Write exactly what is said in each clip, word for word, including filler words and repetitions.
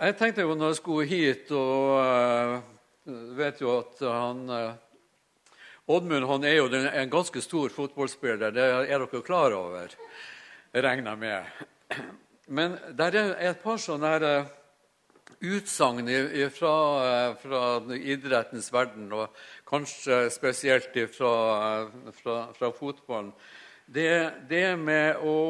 Jeg tenkte jo når jeg skulle hit, og uh, vet jo at han, uh, Oddmund han er jo en ganske stor fotballspiller, det er dere klar over, regner med. Men der er et par sånne her, uh, utsagn fra, uh, fra idrettens verden, og kanskje spesielt fra, uh, fra, fra fotballen. Det, det med å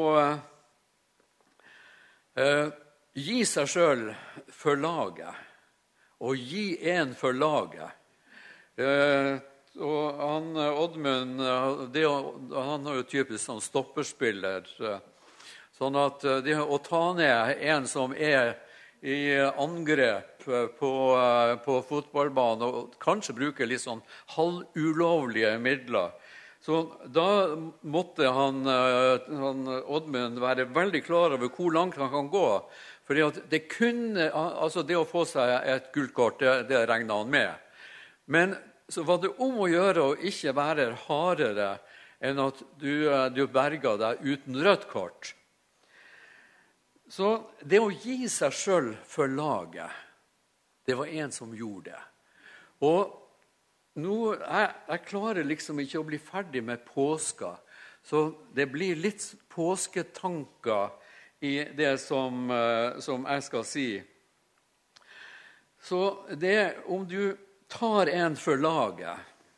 uh, gi seg selv for laget, og gi en for laget. Eh, og han, Oddmund, det, han er jo typisk sånn stopperspiller, sånn at det å ta ned en som er i angrep på, på fotballbanen, og kanskje bruke litt sånn halvulovlige midler, så da måtte han, han Oddmund være veldig klar over hvor langt han kan gå. Fordi at det kunne, altså det å få seg et gullkort, det, det regnet han med. Men så var det om å gjøre å ikke være hardere enn at du, du berget deg uten rødt kort. Så det å gi seg selv for laget, det var en som gjorde det. Og nå, jeg, jeg klarer liksom ikke å bli ferdig med påska, så det blir litt påsketanker i det som, som jeg skal si. Så det, om du tar en for laget,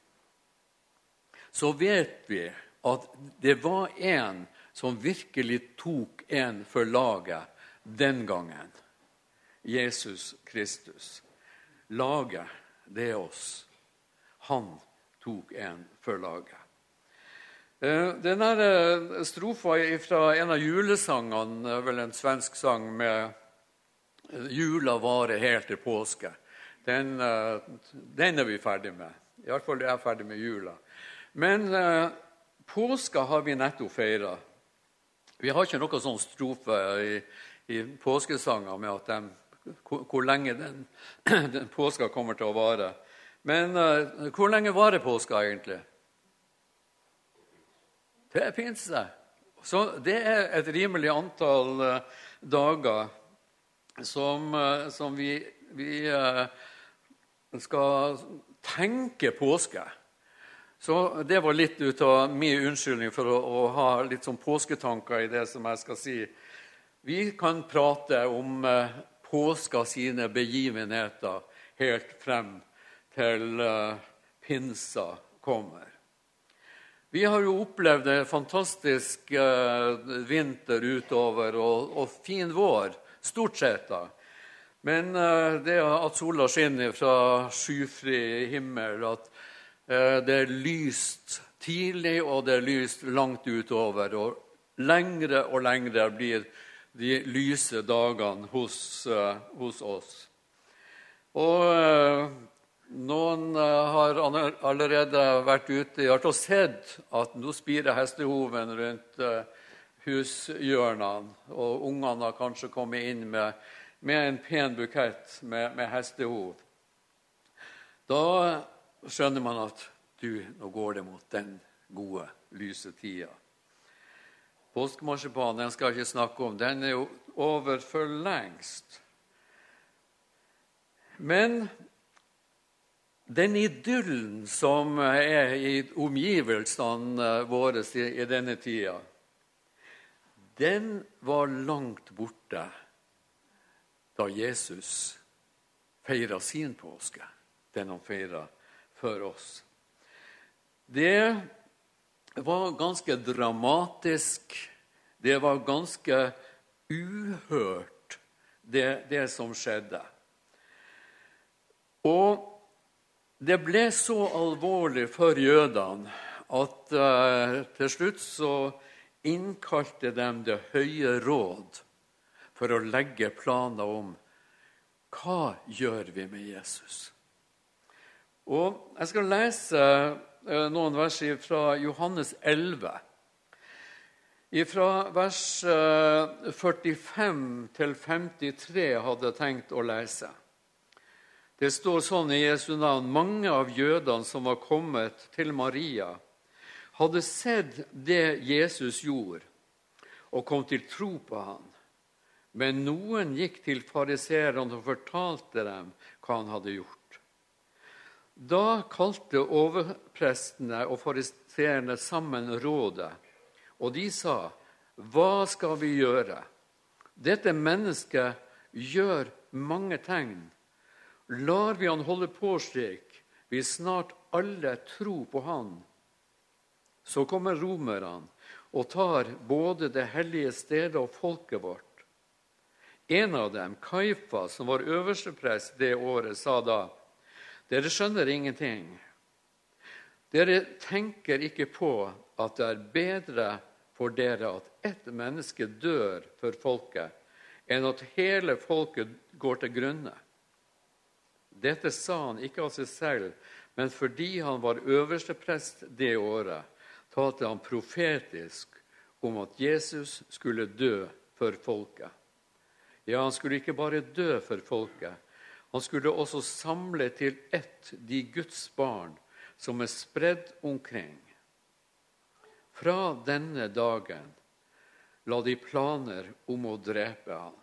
så vet vi at det var en som virkelig tok en for laget den gangen. Jesus Kristus. Laget, det er oss. Han tok en for laget. Den der strofa fra en av julesangene, vel en svensk sang med jula varer helt til påske. Den, den er vi ferdig med. I hvert fall er jeg ferdig med jula. Men eh, påska har vi nettopp feiret. Vi har ikke noe sånn strofe i, i påskesanger med at den, hvor, hvor lenge den, den påska kommer til å vare. Men eh, hvor lenge varer påska egentlig? Det finnes det. Så det er et rimelig antall uh, dager som, uh, som vi, vi uh, skal tenke påske. Så det var litt ut av min unnskyldning for å, å ha litt sånn påsketanker i det som jeg skal si. Vi kan prate om uh, påska sine begivenheter helt frem til uh, pinsa kommer. Vi har jo opplevd en fantastisk uh, vinter utover og, og fin vår, stort sett da. Men uh, det at sola skinner fra skyfri himmel, at uh, det er lyst tidlig og det er lyst langt utover, og lengre og lengre blir de lyse dagene hos, uh, hos oss. Og uh, noen har allerede vært ute og har sett at nå spirer hestehoven rundt hushjørnene, og ungene har kanskje kommet inn med, med en pen bukett med, med hestehov. Da skjønner man at du, nå går det mot den gode, lyse tida. Påskemarsipan, den skal jeg ikke snakke om, den er jo over for lengst. Men den idyllen som er i omgivelsene våre i denne tida, den var langt borte da Jesus feiret sin påske, den han feiret for oss. Det var ganske dramatisk, det var ganske uhørt, det, det som skjedde. Og det ble så alvorlig for jødene at uh, til slutt så innkalte de det høye råd for å legge planer om hva gjør vi med Jesus. Og jeg skal lese uh, noen vers fra Johannes elleve. Fra vers uh, førtifem til femtitre hadde jeg tenkt å lese. Det står sånn i Jesu navn: mange av jødene som var kommet til Maria, hadde sett det Jesus gjorde, og kom til tro på han. Men noen gikk til fariserene og fortalte dem hva han hadde gjort. Da kalte overprestene og fariserene sammen rådet, og de sa, hva skal vi gjøre? Dette mennesket gjør mange tegn. Lar vi han holde på slik, vil snart alle tro på han. Så kommer romerne og tar både det hellige stedet og folket vårt. En av dem, Kaifa, som var øversteprest det året, sa da, dere skjønner ingenting. Dere tenker ikke på at det er bedre for dere at ett menneske dør for folket, enn at hele folket går til grunne. Dette sa han ikke av seg selv, men fordi han var øversteprest det året, talte han profetisk om at Jesus skulle dø for folket. Ja, han skulle ikke bare dø for folket, han skulle også samle til ett de Guds barn som er spredd omkring. Fra denne dagen la de planer om å drepe han.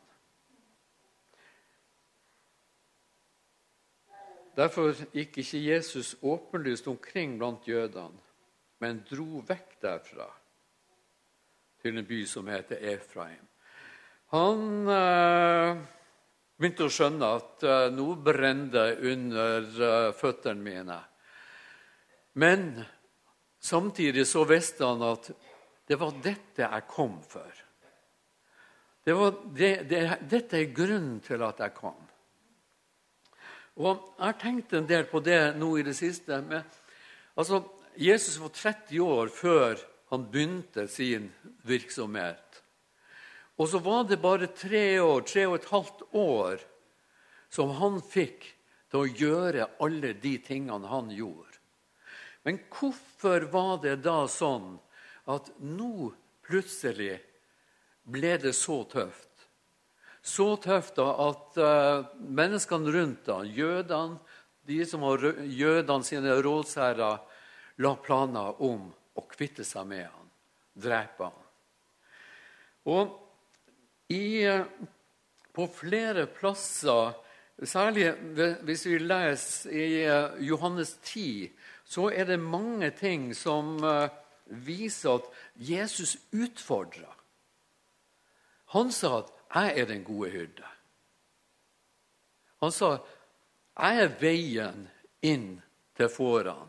Derfor gikk ikke Jesus åpenlyst omkring blant jødene, men dro vekk derfra til en by som heter Efraim. Han eh, begynte å skjønne at eh, noe brente under eh, føttene mine. Men samtidig så visste han at det var dette jeg kom for. Det var det, det, dette er grunnen til at jeg kom. Og jeg har tenkt en del på det nå i det siste. Men, altså, Jesus var tretti år før han begynte sin virksomhet. Og så var det bare tre år, tre og et halvt år som han fikk til å gjøre alle de tingene han gjorde. Men hvorfor var det da sånn at nå plutselig ble det så tøft? Så tøft da at uh, menneskene rundt da, jødene, de som var jødene sine rådsherrer, la planer om å kvitte seg med han, drepe han. Og i, uh, på flere plasser, særlig hvis vi leser i uh, Johannes ti, så er det mange ting som uh, viser at Jesus utfordret. Han sa at jeg er den gode hyrde. Han sa, jeg er veien inn til fårene.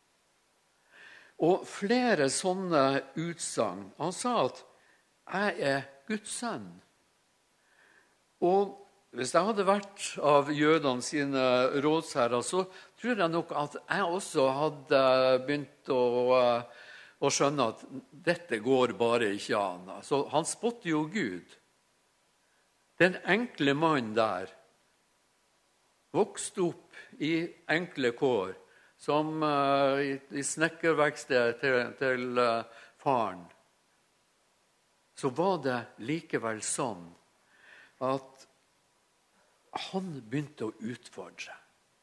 Og flere sånne utsagn. Han sa at jeg er Guds sønn. Og hvis jeg hadde vært av jødene sine rådsherrer, så tror jeg nok at jeg også hadde begynt å, å skjønne at dette går bare ikke an. Så han spotter jo Gud. Den enkle mannen der vokste opp i enkle kår, som uh, i, i snekkerverkstedet til, til uh, faren. Så var det likevel sånn at han begynte å utfordre.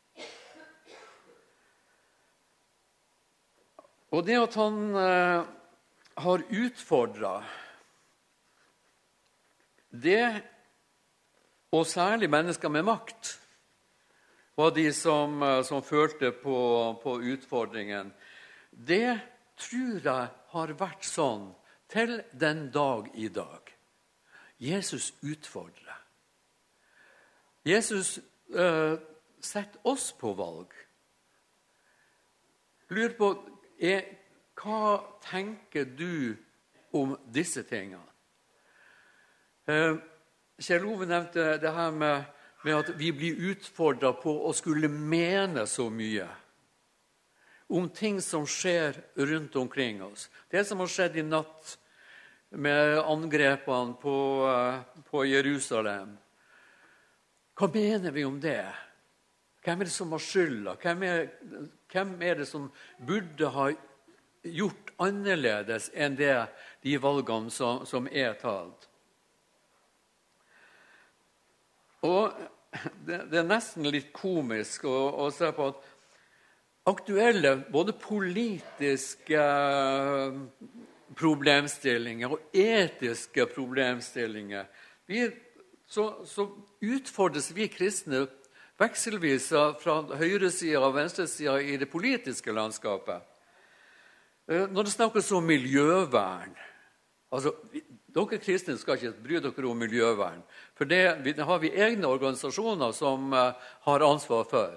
Og det at han uh, har utfordret, det og særlig mennesker med makt var de som, som følte på, på utfordringen. Det tror jeg har vært sånn til den dag i dag. Jesus utfordrer. Jesus øh, setter oss på valg. Lurer på, er, hva tenker du om disse tingene? Uh, Kjell Ove nevnte det her med, med at vi blir utfordret på å skulle mene så mye om ting som skjer rundt omkring oss. Det som har skjedd i natt med angrepene på, på Jerusalem. Hva mener vi om det? Hvem er det som har skylda? Hvem er, hvem er det som burde ha gjort annerledes enn det, de valgene som, som er tatt? Og det, det er nesten litt komisk å, å se på at aktuelle, både politiske problemstillinger og etiske problemstillinger blir så, så utfordres vi kristne vekselvis fra høyresiden og venstresiden i det politiske landskapet. Når det snakkes om miljøvern, altså, dere kristne skal ikke bry dere om miljøvern, for det, det har vi egne organisasjoner som uh, har ansvar for.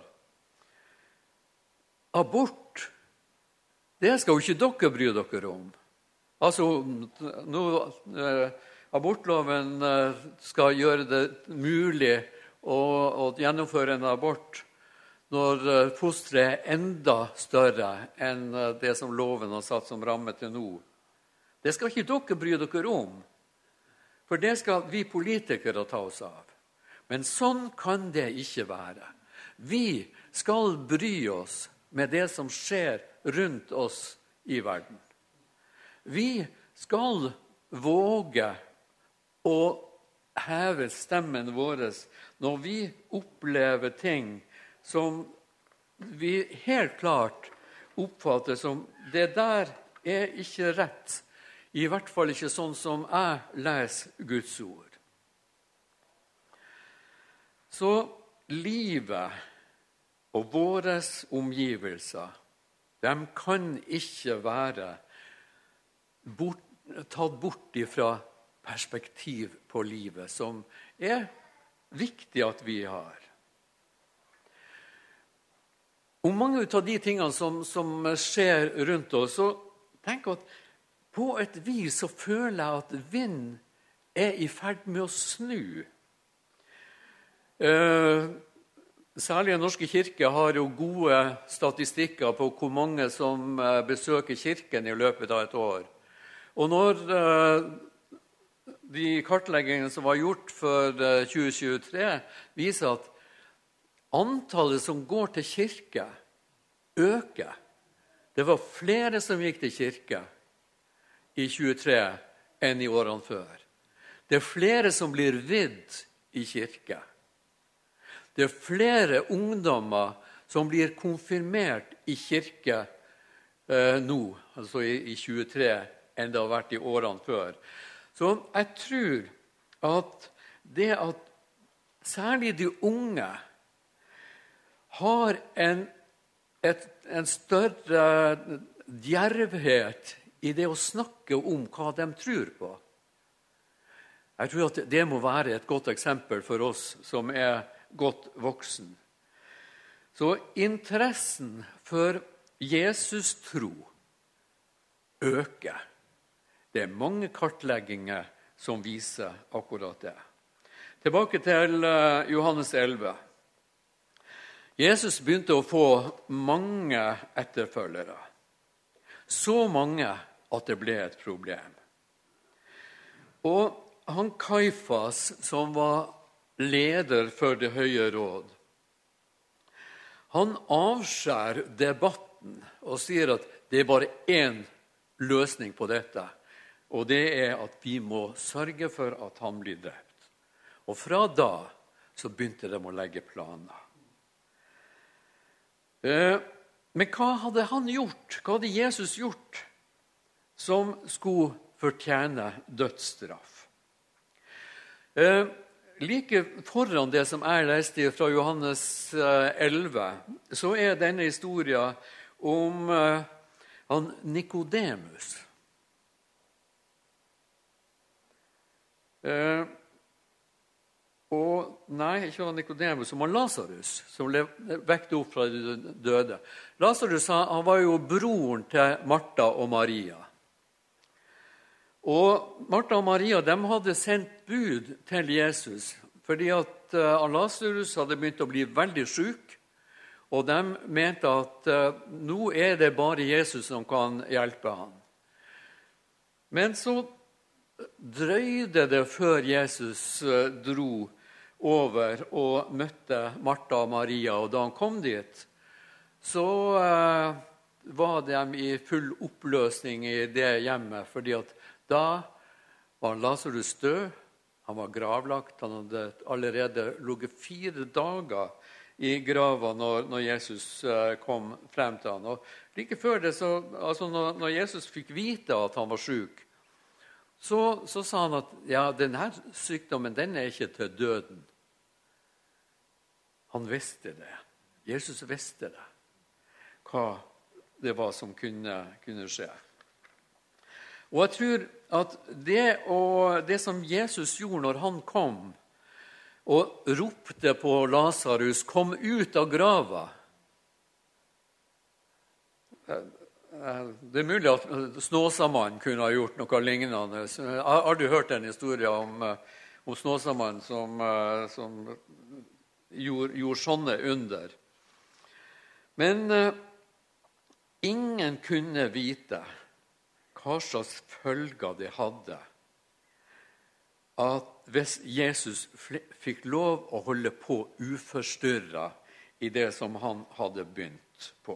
Abort, det skal jo ikke dere bry dere om. Altså, nå, uh, abortloven uh, skal gjøre det mulig å, å gjennomføre en abort når uh, fosteret er enda større enn uh, det som loven har satt som ramme til nå. Det skal ikke dere bry dere om, for det skal vi politikere ta oss av. Men sånn kan det ikke være. Vi skal bry oss med det som skjer rundt oss i verden. Vi skal våge å heve stemmen vår når vi opplever ting som vi helt klart oppfatter som det der er ikke rett. I hvert fall ikke sånn som jeg leser Guds ord. Så livet og våre omgivelser, de kan ikke være bort, tatt bort fra perspektiv på livet, som er viktig at vi har. Om mange av de tingene som, som skjer rundt oss, så tenk at på et vis så føler jeg at vind er i ferd med å snu. Eh, særlig Den norske kirke har jo gode statistikker på hvor mange som eh, besøker kirken i løpet av et år. Og når eh, de kartleggingene som var gjort for eh, tjue tjuetre viser at antallet som går til kirke øker. Det var flere som gikk til kirke i tjuetre enn i årene før. Det er flere som blir vidd i kirke. Det er flere ungdommer som blir konfirmert i kirke eh, nå, altså i, i tjuetre, enn det har vært i årene før. Så jeg tror at det at særlig de unge har en, et, en større djervhet i det å snakke om hva de tror på. Jeg tror at det må være et godt eksempel for oss som er godt voksen. Så interessen for Jesus-tro øker. Det er mange kartlegginger som viser akkurat det. Tilbake til Johannes elleve. Jesus begynte å få mange etterfølgere. Så mange at det ble et problem. Og han Kaifas, som var leder for det høye råd, han avskjær debatten og sier at det er bare én løsning på dette, og det er at vi må sørge for at han blir drept. Og fra da så begynte de å legge planer. Men hva hadde han gjort? Hva hadde Jesus gjort som skulle fortjene dødsstraff? Eh, like foran det som jeg leste fra Johannes elleve, så er denne historien om eh, han Nikodemus. Eh, og nei, ikke var Nikodemus, som var Lazarus, som ble vekket opp fra de døde. Lazarus han var jo broren til Martha og Maria. Og Martha og Maria de hadde sendt bud til Jesus, fordi at uh, Lazarus hadde begynt å bli veldig syk, og de mente at uh, nå er det bare Jesus som kan hjelpe han. Men så drøyde det før Jesus uh, dro over og møtte Martha og Maria, og da han kom dit, så uh, var de i full oppløsning i det hjemmet, fordi at da var Lazarus død, han var gravlagt, han hadde allerede ligget fire dager i grava når, når Jesus uh, kom frem til han. Og like før det, så, altså når, når Jesus fikk vite at han var syk, så, så sa han at ja, denne sykdommen, den er ikke til døden. Han visste det. Jesus visste det. Hva det var som kunne, kunne skje. Og jeg tror at det, og det som Jesus gjorde når han kom og ropte på Lazarus, kom ut av grava. Det er mulig at Snåsamannen kunne ha gjort noe lignende. Har du hørt en historie om, om Snåsamannen som, som gjorde, gjorde sånne under? Men uh, ingen kunne vite hva slags følger det hadde at hvis Jesus fikk lov å holde på uforstyrret i det som han hadde begynt på.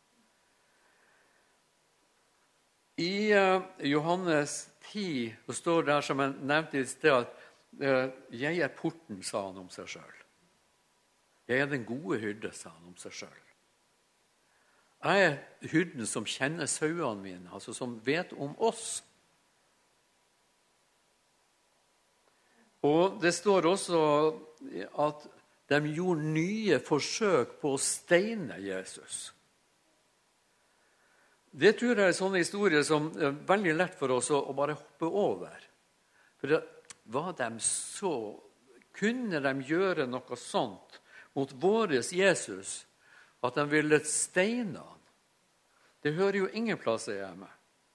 I uh, Johannes ti det står der, som jeg nevnte i sted, at uh, jeg er porten, sa han om seg selv. Jeg er den gode hyrde, sa han om seg selv. Jeg er hyrden som kjenner sauene mine, altså som vet om oss. Og det står også at de gjorde nye forsøk på å steine Jesus. Det tror jeg er sånne historier som er veldig lett for oss å, å bare hoppe over. For det, var de så, kunne de gjøre noe sånt mot våres Jesus, at de ville steine han? Det hører jo ingen plasser hjemme.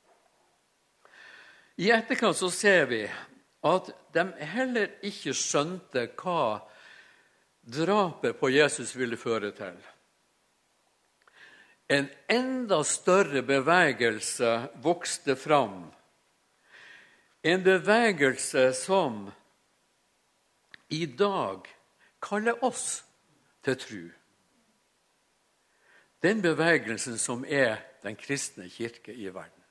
I etterkant så ser vi at de heller ikke skjønte hva drapet på Jesus ville føre til. En enda større bevegelse vokste fram. En bevegelse som i dag kaller oss til tro. Den bevegelsen som er den kristne kirke i verden.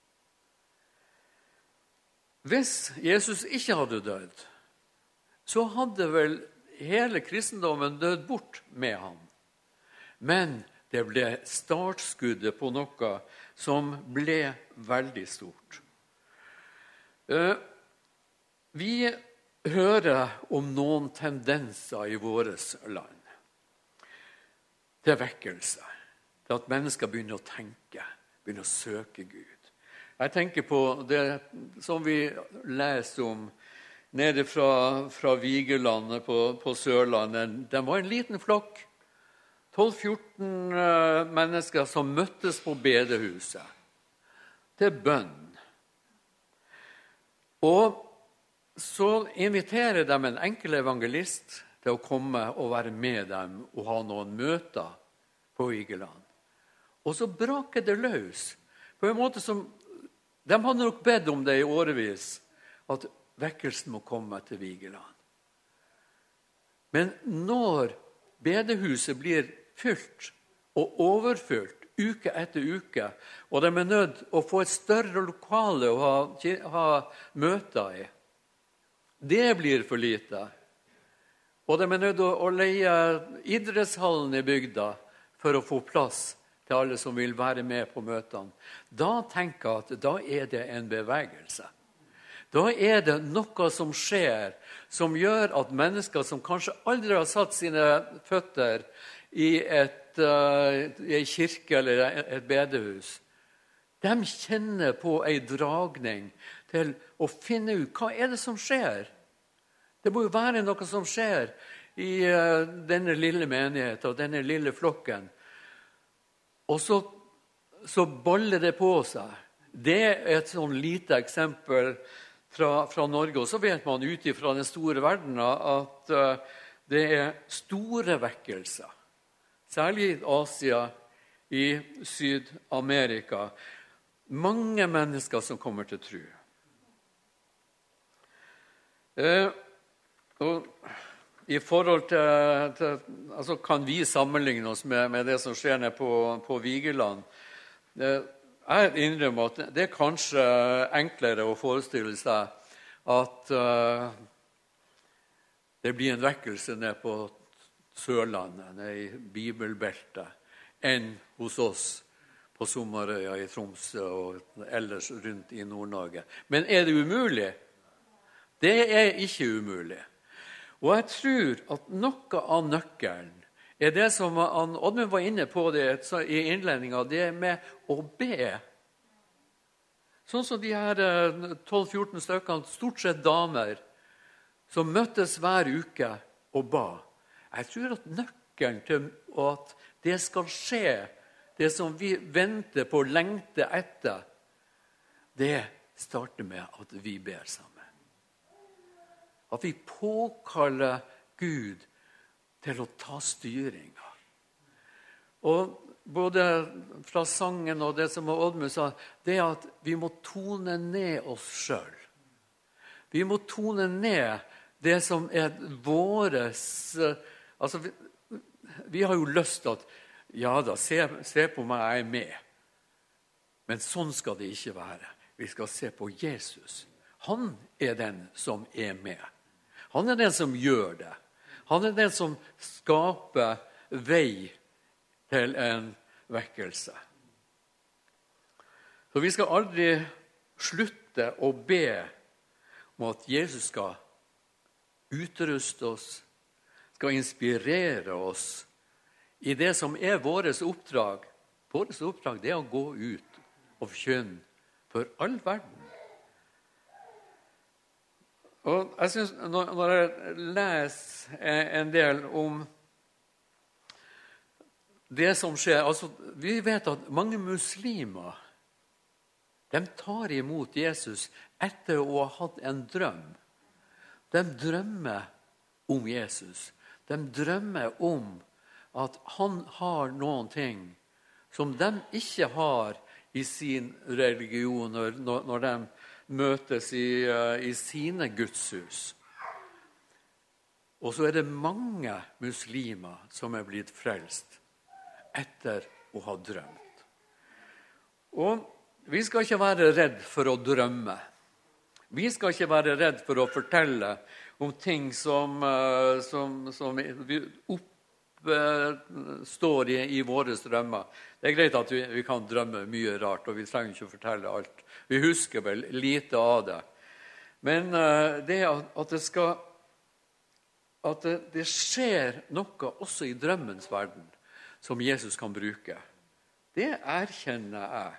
Hvis Jesus ikke hadde dødd, så hadde vel hele kristendommen dødd bort med ham. Men det ble startskuddet på noe som ble veldig stort. Vi hører om noen tendenser i vårt land. Det er vekkelse. Det er at mennesker begynner å tenke, begynner å søke Gud. Jeg tenker på det som vi leser om nede fra, fra Vigelandet på, på Sørlandet. Det var en liten flokk, tolv fjorten uh, mennesker som møttes på bedehuset til bønn. Og så inviterer de en enkel evangelist til å komme og være med dem og ha noen møter på Vigeland. Og så braker det løs. På en måte som de hadde nok bedt om det i årevis, at vekkelsen må komme til Vigeland. Men når bedehuset blir fylt og overfylt uke etter uke, og de er nødt til å få et større lokale å ha, ha møter i, det blir for lite. Og de er nødt til å leie idrettshallen i bygda for å få plass til alle som vil være med på møtene. Da tenker jeg at da er det en bevegelse. Da er det noe som skjer, som gjør at mennesker som kanskje aldri har satt sine føtter i et, uh, i en kirke eller et bedehus, de kjenner på en dragning til å finne ut hva er det som skjer. Det må jo være noe som skjer i uh, denne lille menigheten og denne lille flokken. Og så, så baller det på seg. Det er et sånn lite eksempel fra, fra Norge. Og så vet man ut fra den store verden at uh, det er store vekkelser. Særlig i Asia, i Syd-Amerika. Mange mennesker som kommer til tro. Uh, og I forhold til, til altså kan vi sammenligne oss med, med det som skjer nede på, på Vigeland. Jeg innrømmer at det er kanskje enklere å forestille seg at uh, det blir en vekkelse nede på Sørlandet, nede i Bibelbeltet, enn hos oss på Sommerøya i Tromsø og ellers rundt i Nord-Norge. Men er det umulig? Det er ikke umulig. Og jeg tror at noe av nøkkelen er det som Oddmund var inne på det i innledningen, det med å be. Sånn som de her tolv fjorten stykkene, stort sett damer, som møttes hver uke og ba. Jeg tror at nøkkelen til at det skal skje, det som vi venter på, lengter etter, det starter med at vi ber sammen. At vi påkaller Gud til å ta styringa. Og både fra sangen og det som Oddmund sa, det er at vi må tone ned oss selv. Vi må tone ned det som er våres... Altså, vi, vi har jo lyst til at, ja da, se, se på meg, jeg er med. Men sånn skal det ikke være. Vi skal se på Jesus. Han er den som er med. Han er den som gjør det. Han er den som skaper vei til en vekkelse. Så vi skal aldri slutte å be om at Jesus skal utruste oss, skal inspirere oss i det som er vårt oppdrag. Vårt oppdrag det er å gå ut og forkynne for all verden. Og jeg synes, når jeg leser en del om det som skjer, altså vi vet at mange muslimer, de tar imot Jesus etter å ha hatt en drøm. De drømmer om Jesus. De drømmer om at han har noen ting som de ikke har i sin religion når, når de møtes i, i sine gudshus. Og så er det mange muslimer som er blitt frelst etter å ha drømt. Og vi skal ikke være redd for å drømme. Vi skal ikke være redd for å fortelle om ting som, som, som oppstår i, i våre drømmer. Det er greit at vi, vi kan drømme mye rart, og vi trenger ikke å fortelle alt. Vi husker vel lite av det. Men uh, det at det skal at det, det skjer noe også i drømmens verden som Jesus kan bruke. Det erkjenner jeg.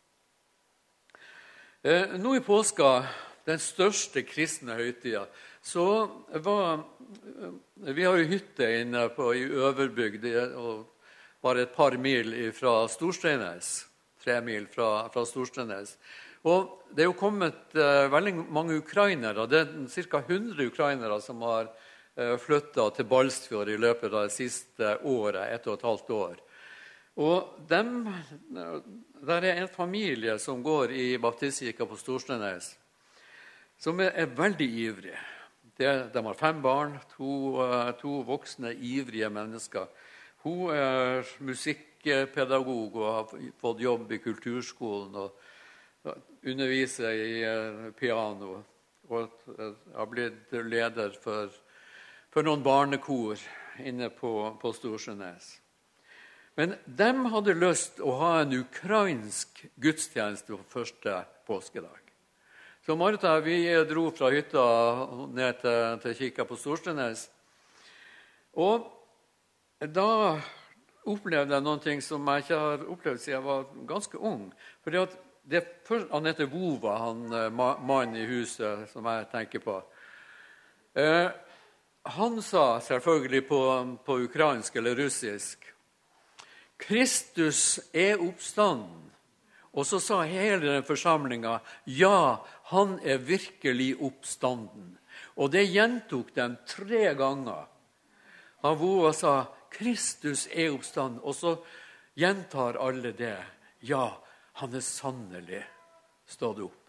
Uh, nå i påska, den største kristne høytida, så var uh, vi har jo hytte inne på, i Øverbygd, og bare et par mil fra Storsteinnes. Tre mil fra, fra Storsteinnes. Og det er jo kommet uh, veldig mange ukrainere. Det er ca. hundre ukrainere som har uh, flyttet til Balsfjord i løpet av det siste året, ett og et halvt år. Og dem, der er en familie som går i baptistkirka på Storsteinnes, som er, er veldig ivrig. De, de har fem barn, to, uh, to voksne, ivrige mennesker. Hun er musikkpedagog og har fått jobb i kulturskolen og underviser i piano. Og har blitt leder for, for noen barnekor inne på, på Storsteinnes. Men de hadde lyst til å ha en ukrainsk gudstjeneste på første påskedag. Så Martha, vi dro fra hytta ned til, til kirka på Storsteinnes. Og da opplevde jeg noen ting som jeg ikke har opplevd siden jeg var ganske ung. Fordi at det først, han heter Vova, han mannen i huset som jeg tenker på. Eh, han sa selvfølgelig på, på ukrainsk eller russisk, Kristus er oppstanden. Og så sa hele den forsamlingen, ja, han er virkelig oppstanden. Og det gjentok dem tre ganger. Han Vova sa, Kristus er oppstanden. Og så gjentar alle det, ja, han er sannelig stått opp.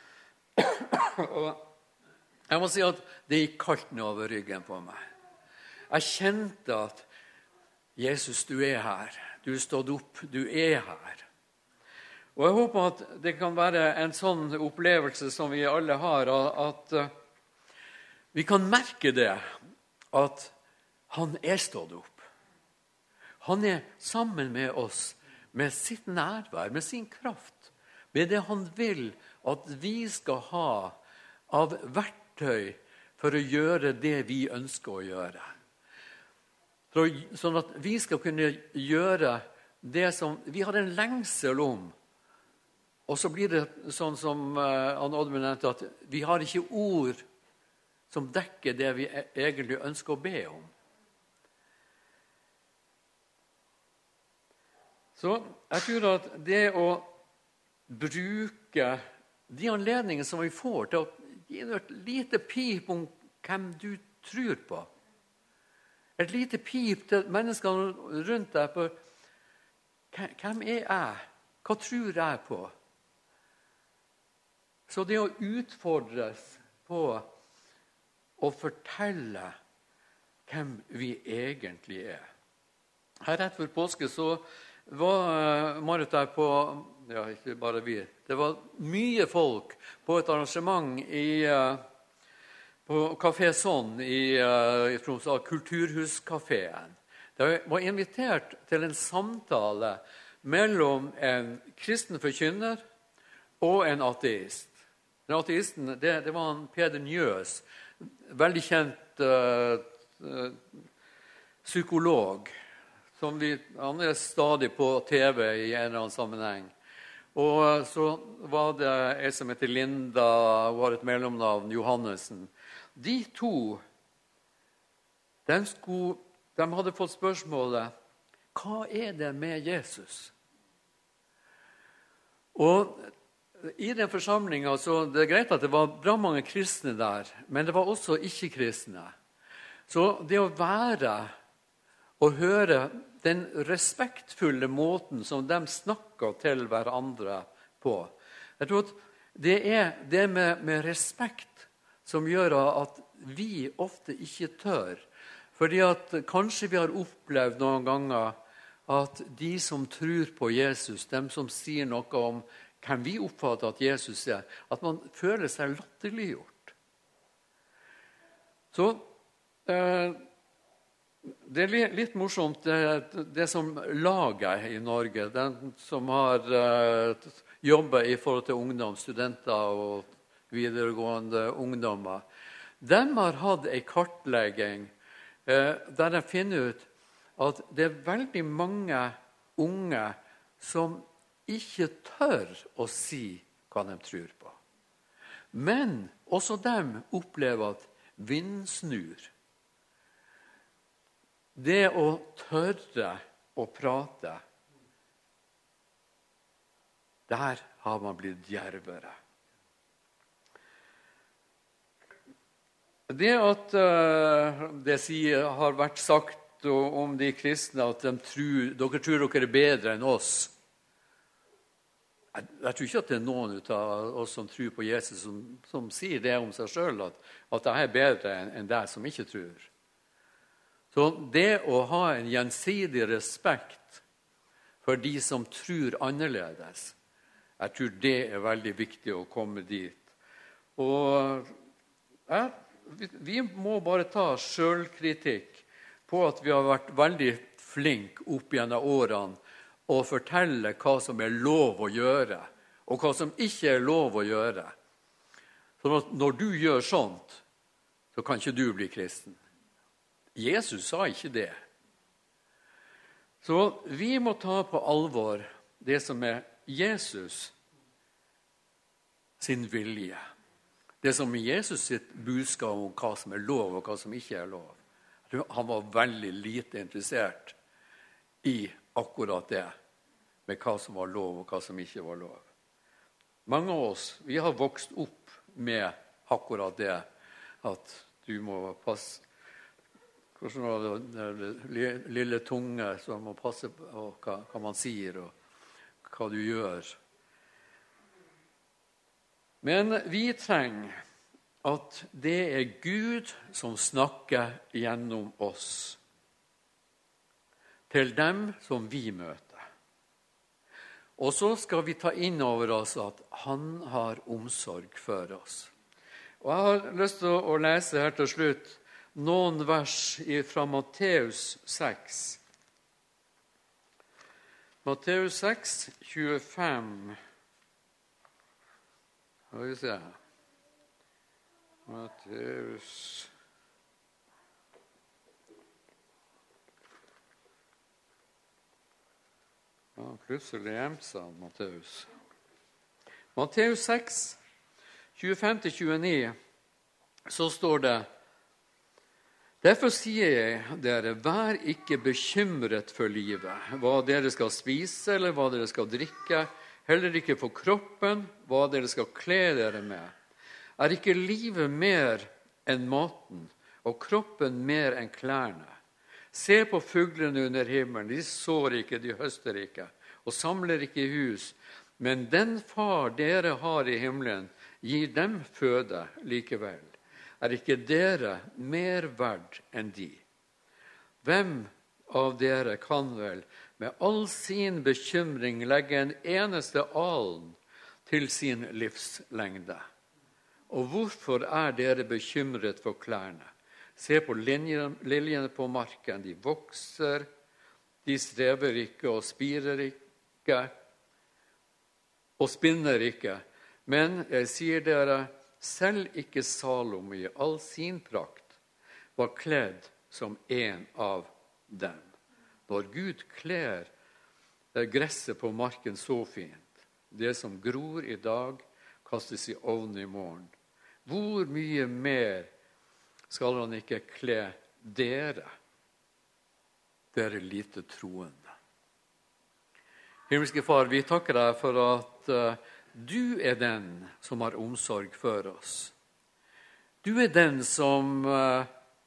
Og jeg må si at det gikk kaldt ned over ryggen på meg. Jeg kjente at Jesus, du er her. Du er stått opp. Du er her. Og jeg håper at det kan være en sånn opplevelse som vi alle har, at vi kan merke det, at han er stått opp. Han er sammen med oss, med sitt nærvær, med sin kraft, med det han vil at vi skal ha av verktøy for å gjøre det vi ønsker å gjøre. For å, sånn at vi skal kunne gjøre det som vi har en lengsel om. Og så blir det sånn som uh, Anne Oddmund nevnte, at vi har ikke ord som dekker det vi egentlig ønsker å be om. Så jeg tror at det å bruke de anledningene som vi får til å gi et lite pip om hvem du tror på, et lite pip til menneskene rundt deg på hvem er jeg, hva tror jeg på? Så det å utfordres på å fortelle hvem vi egentlig er. Her rett før påske så var Marit der på, ja, ikke bare vi, det var mye folk på et arrangement i, på Café Sånn i, i Tromsø, Kulturhuskaféen. Det var invitert til en samtale mellom en kristen forkynner og en ateist. Den ateisten, det, det var han Peder Njøs, veldig kjent uh, uh, psykolog, som vi, han er stadig på T V i en eller annen sammenheng. Og så var det en som heter Linda, hun har et mellomnavn, Johannesen. De to, de, skulle, de hadde fått spørsmålet, hva er det med Jesus? Og i den forsamlingen, så det er greit at det var bra mange kristne der, men det var også ikke-kristne. Så det å være og høre den respektfulle måten som de snakker til hverandre på. Jeg tror at det er det med, med respekt som gjør at vi ofte ikke tør. Fordi at kanskje vi har opplevd noen ganger at de som tror på Jesus, de som sier noe om hvem vi oppfatter at Jesus er, at man føler seg latterliggjort. Så eh, det er litt morsomt, det, det som laget i Norge, den som har uh, jobbet i forhold til ungdom, studenter og videregående ungdommer, de har hatt en kartlegging uh, der de finner ut at det er veldig mange unge som ikke tør å si hva de tror på. Men også de opplever at vind snur. Det å tørre å prate, der har man blitt djervere. Det at uh, det sier, har vært sagt om de kristne at de tror, dere tror dere er bedre enn oss. Jeg, jeg tror ikke at det er noen av oss som tror på Jesus som, som sier det om seg selv, at, at jeg er bedre enn, enn deg som ikke tror. Så det å ha en gjensidig respekt for de som tror annerledes, jeg tror det er veldig viktig å komme dit. Og ja, vi, vi må bare ta selvkritikk på at vi har vært veldig flinke opp gjennom årene og fortelle hva som er lov å gjøre, og hva som ikke er lov å gjøre. Så når du gjør sånt, så kan ikke du bli kristen. Jesus sa ikke det. Så vi må ta på alvor det som er Jesus sin vilje. Det som er Jesus sitt budskap om hva som er lov og hva som ikke er lov. Han var veldig lite interessert i akkurat det, med hva som var lov og hva som ikke var lov. Mange av oss, vi har vokst opp med akkurat det, at du må passe, hvordan var det, det lille tunge som må passe på hva, hva man sier og hva du gjør. Men vi trenger at det er Gud som snakker gjennom oss til dem som vi møter. Og så skal vi ta inn over oss at han har omsorg for oss. Og jeg har lyst til å lese her til slutt noen vers fra Matteus seks. Matteus seks, tjuefem. Skal vi se. Matteus Ja, plutselig gjemt seg Matteus. Matteus seks, tjuefem til tjueni, så står det: Derfor sier jeg dere, vær ikke bekymret for livet, hva dere skal spise eller hva dere skal drikke, heller ikke for kroppen, hva dere skal kle dere med. Er ikke livet mer enn maten, og kroppen mer enn klærne? Se på fuglene under himmelen, de sår ikke, de høster ikke, og samler ikke i hus, men den far dere har i himmelen, gir dem føde likevel. Er ikke dere mer verd enn de? Hvem av dere kan vel med all sin bekymring legge en eneste alen til sin livslengde? Og hvorfor er dere bekymret for klærne? Se på liljene på marken, de vokser, de strever ikke og spirer ikke, og spinner ikke. Men jeg sier dere, selv ikke Salom i all sin prakt var kledd som en av dem. Når Gud kler gresset på marken så fint, det som gror i dag, kastes i ovnen i morgen. Hvor mye mer skal han ikke kle dere, dere lite troende? Himmelske Far, vi takker deg for at uh, du er den som har omsorg for oss. Du er den som uh,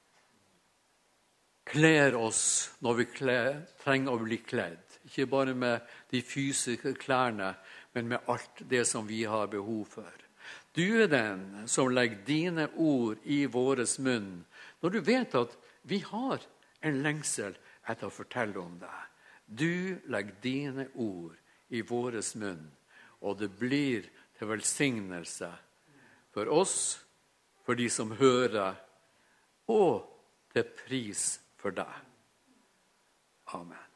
kler oss når vi kler, trenger å bli kledd. Ikke bare med de fysiske klærne, men med alt det som vi har behov for. Du er den som legger dine ord i våres munn, når du vet at vi har en lengsel etter å fortelle om det. Du legger dine ord i våres munn, og det blir til velsignelse for oss, for de som hører, og til pris for deg. Amen.